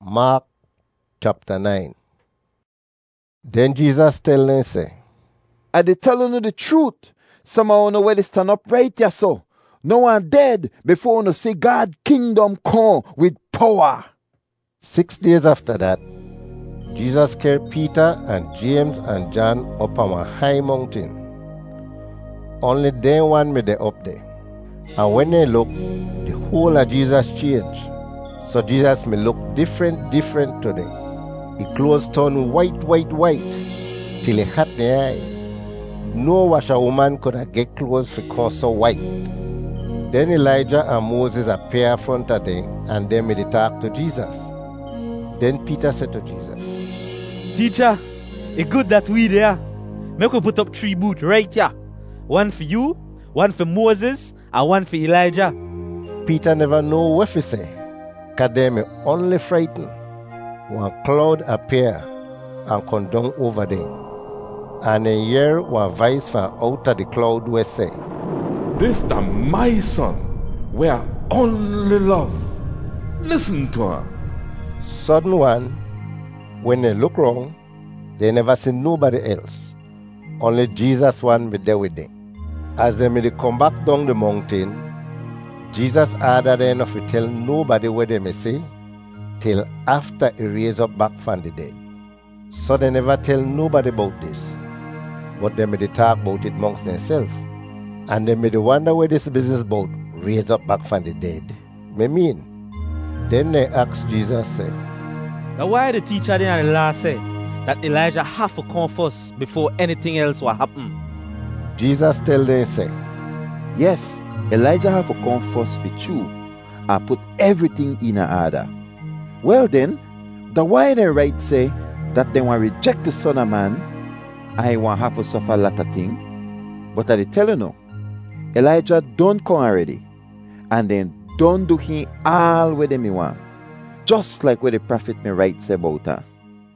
Mark chapter 9. Then Jesus tell them say, I dey tell you the truth. Some of you where they stand up right here so. No one dead before you see God kingdom come with power. 6 days after that, Jesus carried Peter and James and John up on a high mountain. Only they one made it up there. And when they look, the whole of Jesus changed. So Jesus may look different today. His clothes turned white, till it hurt the eye. No washer woman could have get clothes to come so white. Then Elijah and Moses appear front of them, and they made talk to Jesus. Then Peter said to Jesus, Teacher, it's good that we there. Make we put up 3 booths right here. One for you, one for Moses, and one for Elijah. Peter never know what to say, because they were only frightened. One cloud appear and come down over them. And they hear one voice from out of the cloud where say, This is my son, where I only love. Listen to him. Sudden one, when they look round, they never see nobody else. Only Jesus one be there with them. As they may come back down the mountain, Jesus ordered them not to tell nobody what they may say, till after he raised up back from the dead. So they never tell nobody about this, but they may talk about it amongst themselves. And they may wonder where this business about raise up back from the dead may mean. Then they asked Jesus, say, Now why the teacher there in the law say that Elijah have to come first before anything else will happen? Jesus tell them, say, Yes, Elijah have to come first for you and put everything in order. Well then, the why they right say that they want reject the Son of Man, I want have to suffer a lot of things. But I tell you no, Elijah don't come already, and then don't do him all what they me want, just like what the prophet me right say about her.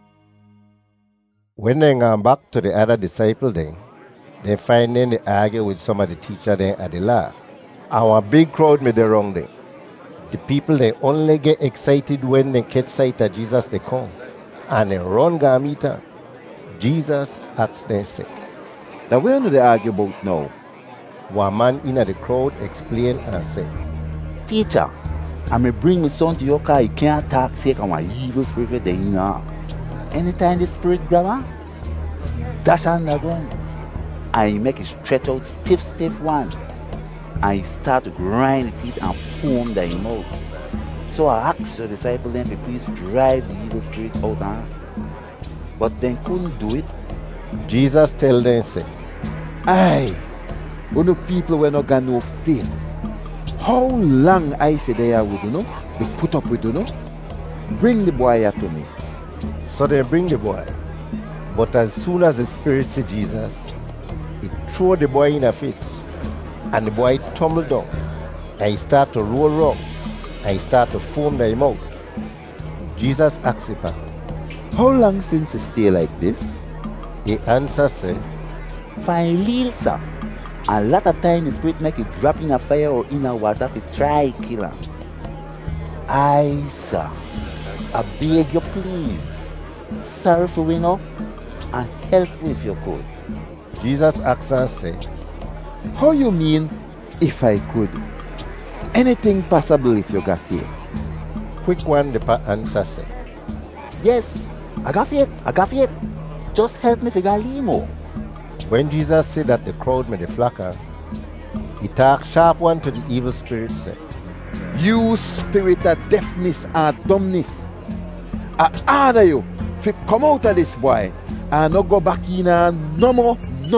When they gone back to the other disciple then, they find them they argue with some of the teacher there at the law. Our big crowd made the wrong thing. The people they only get excited when they catch sight of Jesus they come, and they run go meet her. Jesus asked them, say, Now where do they argue about now? One man in the crowd explained and said, Teacher, I may bring my son to your car. You can't talk sick on my evil spirit there now. Anytime the spirit grab her, dash on the ground. I make it stretch out stiff one. I start to grind the teeth and foam their mouth. So I asked the disciple then to please drive the evil spirit out of her. But they couldn't do it. Jesus tell them, say, Aye, no people were not got no faith. How long I feel there with you know? They put up with you know? Bring the boy here to me. So they bring the boy. But as soon as the spirit see Jesus, he throw the boy in a fit. And the boy tumbled down. And he start to roll around. And he start to foam their mouth. Jesus asked him, How long since you stay like this? He answered, say, For a little, sir. A lot of time the spirit make it drop in a fire or in a water to try kill him. Aye, sir. I beg you please. Sorry for me now. And help me if you could. Jesus asked and said, How you mean, if I could? Anything possible if you got faith? Quick one, the answer said, Yes, I got faith. Just help me figure limo. When Jesus said that the crowd made a flacker, he talked sharp one to the evil spirit, said, You spirit of deafness and dumbness, I order you to come out of this boy and not go back in and no more.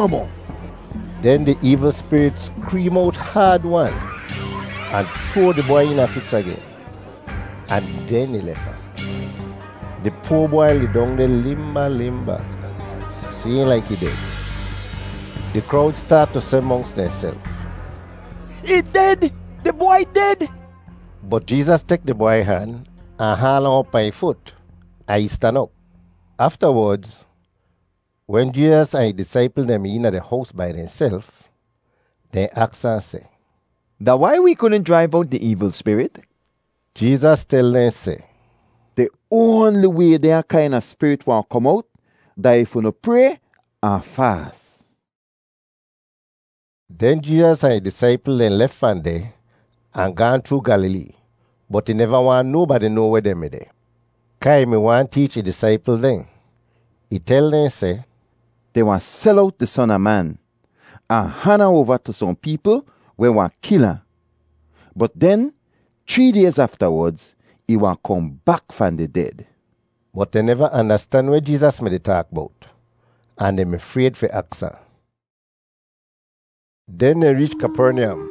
Then the evil spirit scream out hard one and throw the boy in a fit again. And then he left her. The poor boy lay down there limber, seeing like he dead. The crowd start to say amongst themselves, He dead! The boy dead! But Jesus take the boy hand and haul him up by his foot, and he stand up. Afterwards, when Jesus and his disciples them in the house by themselves, they asked and say, That why we couldn't drive out the evil spirit? Jesus tell them, say, The only way their kind of spirit won't come out, that if you no pray and fast. Then Jesus and his disciples then left from there and gone through Galilee. But he never want nobody know where them there. Cause me want teach his disciples then. He tell them say, they want sell out the Son of Man and hand her over to some people where want kill her. But then, 3 days afterwards, he want come back from the dead. But they never understand what Jesus made talk about. And them afraid for ask her. Then they reach Capernaum.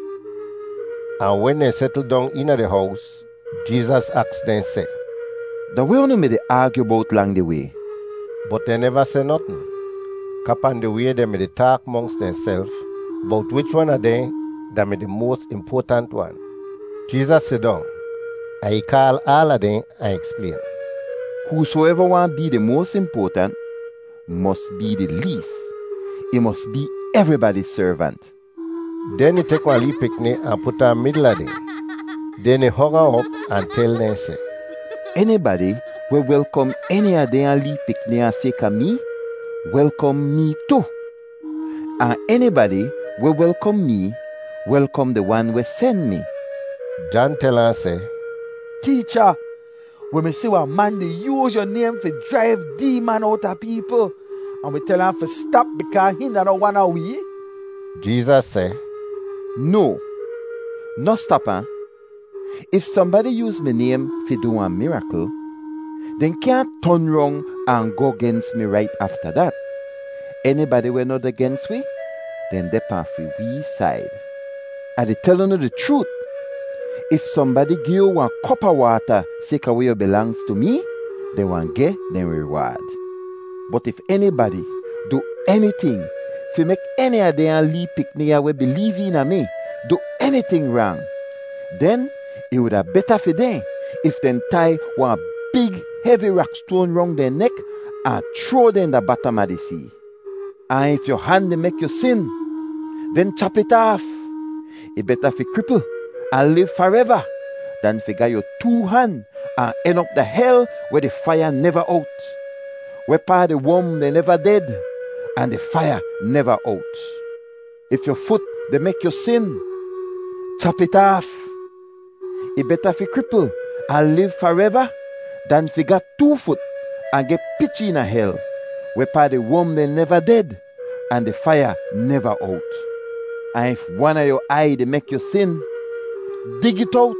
And when they settle down in the house, Jesus asked them say, The way you made argue about along the way. But they never say nothing. Cap on the way they made talk amongst themselves about which one of them that made the most important one. Jesus said down, and he called all of them and explained. Whosoever want be the most important must be the least. He must be everybody's servant. Then he take one little picnic and put her middle of them. Then he hug her up and tell them say, anybody will welcome any of them and leave picnic and say to me, welcome me too. And anybody will welcome me, welcome the one who send me. John tell her say, Teacher, when we see a man they use your name to drive demon out of people, and we tell him to stop because he don't want to we. Jesus say, no, not stop her. If somebody use my name to do a miracle, then can't turn wrong and go against me right after that. Anybody will not against we, then they pass for we side. I dey tell you the truth. If somebody give you one cup of water, say away you belongs to me, they want get them reward. But if anybody do anything, if you make any of them leave picnic we believe in me, do anything wrong, then it would have better for them if they tie one big heavy rock stone round their neck and throw them in the bottom of the sea. And if your hand they make you sin, then chop it off. It better for cripple and live forever than figure your 2 hands and end up the hell where the fire never out. Where part the worm they never dead and the fire never out. If your foot they make you sin, chop it off. It better for cripple and live forever than figure 2 foot and get pitchy in a hell where part the worm they never dead and the fire never out. And if one of your eye they make you sin, dig it out.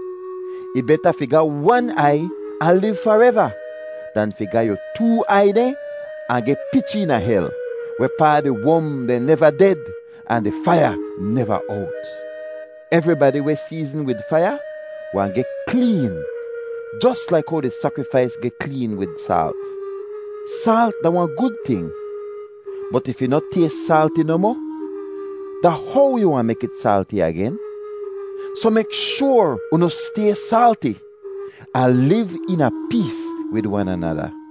It better figure 1 eye and live forever than figure your 2 eye there and get pitchy in a hell where part the worm they never dead and the fire never out. Everybody we seasoned with fire will get clean, just like how the sacrifice get clean with salt. Salt that one good thing, but if you not taste salty no more, the how you want make it salty again? So make sure you no stay salty and live in a peace with one another.